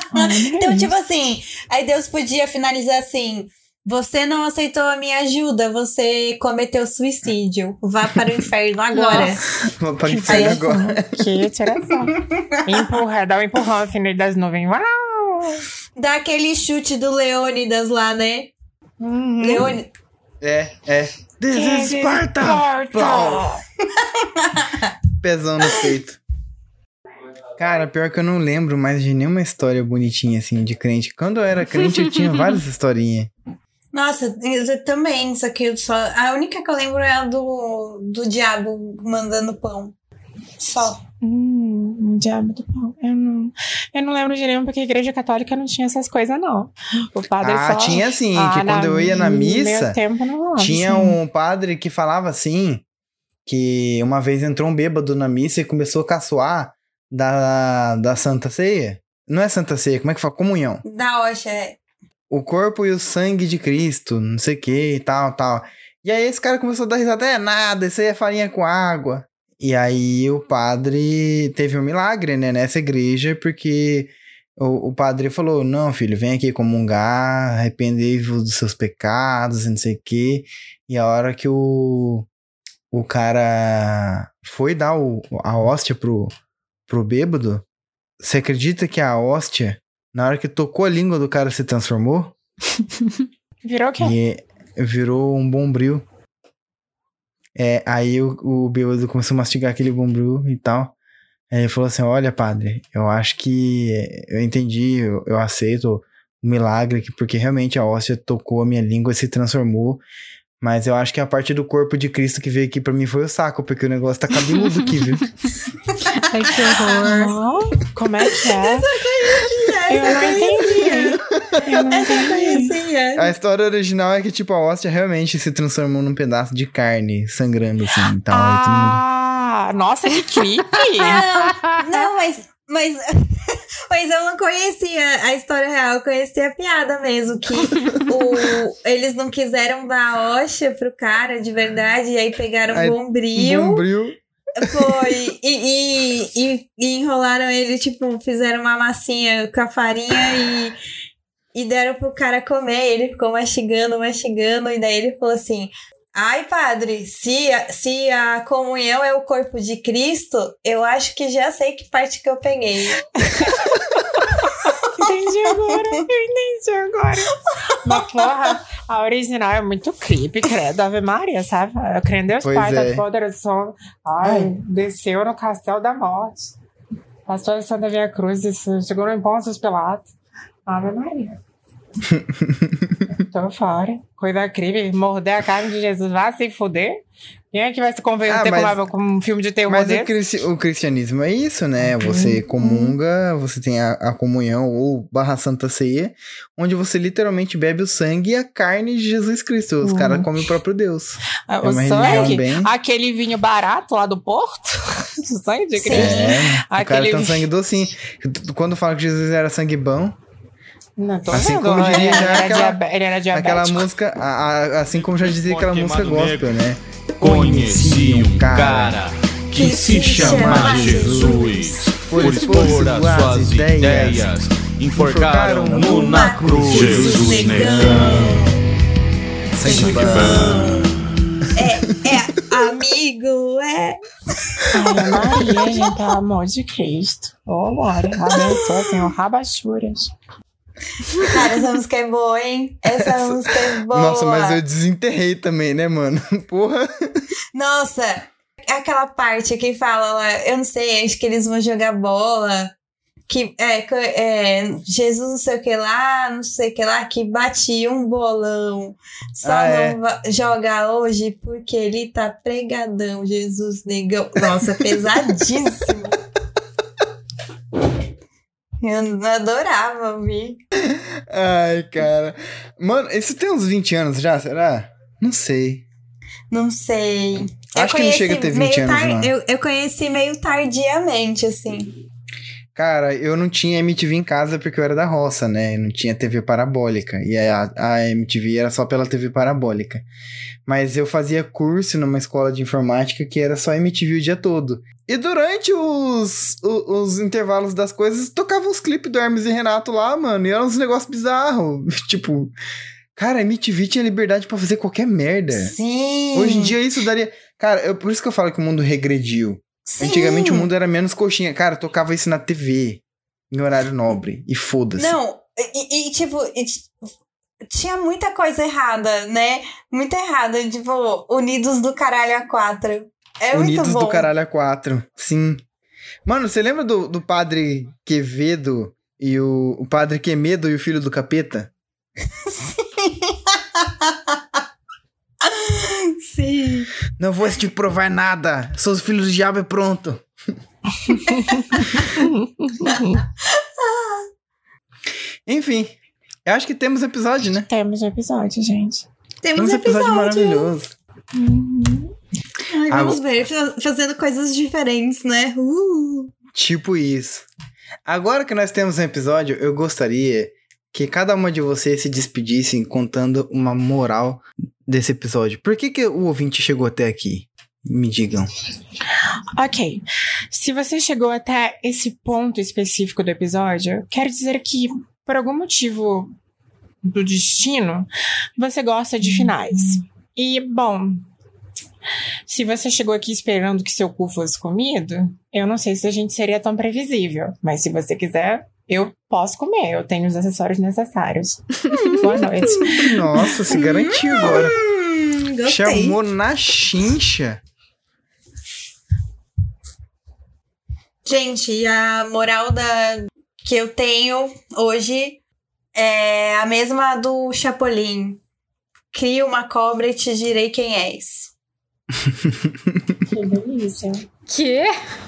Então, tipo assim, aí Deus podia finalizar assim: você não aceitou a minha ajuda, você cometeu suicídio. Vá para o inferno agora. Vou para o inferno agora. Que tiração. Empurra, dá um empurrão assim nele das nuvens. Uau! Dá aquele chute do Leônidas lá, né? Leônidas. This is Sparta! Pesão no peito. Cara, pior que eu não lembro mais de nenhuma história bonitinha, assim, de crente. Quando eu era crente, eu tinha várias historinhas. Nossa, eu também, só que a única que eu lembro é a do diabo mandando pão. Só. Diabo do pão. Eu não lembro de nenhum, porque a igreja católica não tinha essas coisas, não. O padre só... tinha sim, que quando eu ia na missa, meu tempo não rolava, tinha um padre que falava assim, que uma vez entrou um bêbado na missa e começou a caçoar da Santa Ceia. Não é Santa Ceia, como é que fala? Comunhão. Da hóstia, O corpo e o sangue de Cristo, não sei o que e tal. E aí esse cara começou a dar risada, nada, isso aí é farinha com água. E aí o padre teve um milagre, né, nessa igreja, porque o padre falou, não, filho, vem aqui comungar, arrependei-vos dos seus pecados, e não sei o que. E a hora que o cara foi dar a hóstia pro bêbado, você acredita que a hóstia, na hora que tocou a língua do cara, se transformou? Virou o quê? E virou um bombril. Aí o bêbado começou a mastigar aquele bombril e tal. Aí ele falou assim, olha, padre, eu acho que eu entendi, eu aceito o milagre, porque realmente a hóstia tocou a minha língua e se transformou. Mas eu acho que a parte do corpo de Cristo que veio aqui pra mim foi o saco, porque o negócio tá cabeludo aqui, viu? Ai, que horror. Como é que é? Eu não conhecia. A história original é que, tipo, a hóstia realmente se transformou num pedaço de carne sangrando, assim, e tal. Nossa, que creepy! Não, mas eu não conhecia a história real, eu conhecia a piada mesmo, que eles não quiseram dar a hóstia pro cara de verdade, e aí pegaram o bombril. Foi, e enrolaram ele, tipo, fizeram uma massinha com a farinha e deram pro cara comer. Ele ficou mastigando, e daí ele falou assim: ai, padre, se a comunhão é o corpo de Cristo, eu acho que já sei que parte que eu peguei. Eu entendi agora. Mas, porra, a original é muito creepy, credo, Ave Maria, sabe? Eu creio em Deus Pai, tá poderoso. Ai, desceu no castelo da morte. Passou a Santa Via Cruz, chegou no Pôncio Pilatos. Ave Maria. Tô fora. Coisa creepy. Morder a carne de Jesus. Vai se fuder. Quem é que vai se converter com um filme de terror desse? Mas o cristianismo é isso, né? Você comunga, você tem a comunhão ou /Santa Ceia, onde você literalmente bebe o sangue e a carne de Jesus Cristo. Os caras comem o próprio Deus. O sangue? Aquele vinho barato lá do Porto? O sangue de Cristo? O cara tem um sangue docinho. Quando fala que Jesus era sangue bom... Não, tô assim vendo, como diria ele era diabético. Aquela música, assim como já dizia aquela música gospel, né? Conheci um cara que se chama Jesus. Por expor as suas ideias, enforcaram-no na cruz. Jesus negão, sangue bom. Amigo, Ai, Maria, gente, pelo amor de Cristo. Ô, Glória, abençoa, Senhor, rabachuras. Cara, essa música é boa, hein? Essa música é boa. Nossa, mas eu desenterrei também, né, mano? Porra. Nossa, é aquela parte que fala lá, eu não sei, acho que eles vão jogar bola. Que Jesus não sei o que lá, que bate um bolão. Só não joga hoje porque ele tá pregadão, Jesus negão. Nossa, pesadíssimo. Eu adorava ouvir. Ai, cara. Mano, esse tem uns 20 anos já, será? Não sei. Acho que não chega a ter 20 anos, não. Eu conheci meio tardiamente, assim. Cara, eu não tinha MTV em casa porque eu era da roça, né? Eu não tinha TV parabólica. E a MTV era só pela TV parabólica. Mas eu fazia curso numa escola de informática que era só MTV o dia todo. E durante os intervalos das coisas, tocava uns clipes do Hermes e Renato lá, mano. E eram uns negócios bizarros. Tipo, cara, a MTV tinha liberdade pra fazer qualquer merda. Sim. Hoje em dia isso daria... Cara, por isso que eu falo que o mundo regrediu. Sim. Antigamente o mundo era menos coxinha. Cara, tocava isso na TV, em horário nobre. E foda-se. Não, tipo, tinha muita coisa errada, né? Muito errada, tipo, Unidos do Caralho A4. É Unidos muito bom. do Caralho A4, sim. Mano, você lembra do Padre Quevedo e o Padre Quemedo e o Filho do Capeta? Sim. Não vou te provar nada. Sou os filhos do diabo e pronto. Enfim, eu acho que temos episódio, né? Temos um episódio, gente. Temos episódio maravilhoso. Ai, vamos ver, fazendo coisas diferentes, né? Tipo isso. Agora que nós temos um episódio, eu gostaria que cada uma de vocês se despedissem contando uma moral desse episódio. Por que o ouvinte chegou até aqui? Me digam. Ok. Se você chegou até esse ponto específico do episódio, quero dizer que, por algum motivo do destino, você gosta de finais. E, bom, se você chegou aqui esperando que seu cu fosse comido, eu não sei se a gente seria tão previsível. Mas se você quiser, eu posso comer. Eu tenho os acessórios necessários. Boa noite. Nossa, se garantiu agora. Gostei. Chamou na chincha. Gente, a moral que eu tenho hoje é a mesma do Chapolin. Cria uma cobra e te direi quem és. Que delícia. Quê?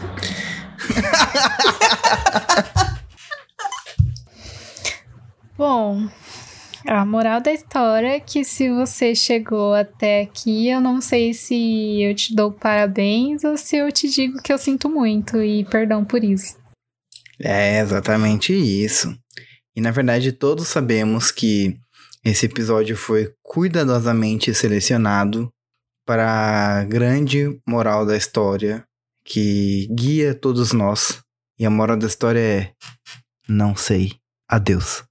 Bom, a moral da história é que se você chegou até aqui, eu não sei se eu te dou parabéns ou se eu te digo que eu sinto muito e perdão por isso. É exatamente isso. E na verdade todos sabemos que esse episódio foi cuidadosamente selecionado para a grande moral da história que guia todos nós. E a moral da história é: não sei. Adeus.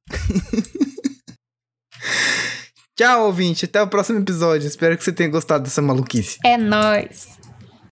Tchau, ouvinte. Até o próximo episódio. Espero que você tenha gostado dessa maluquice. É nóis!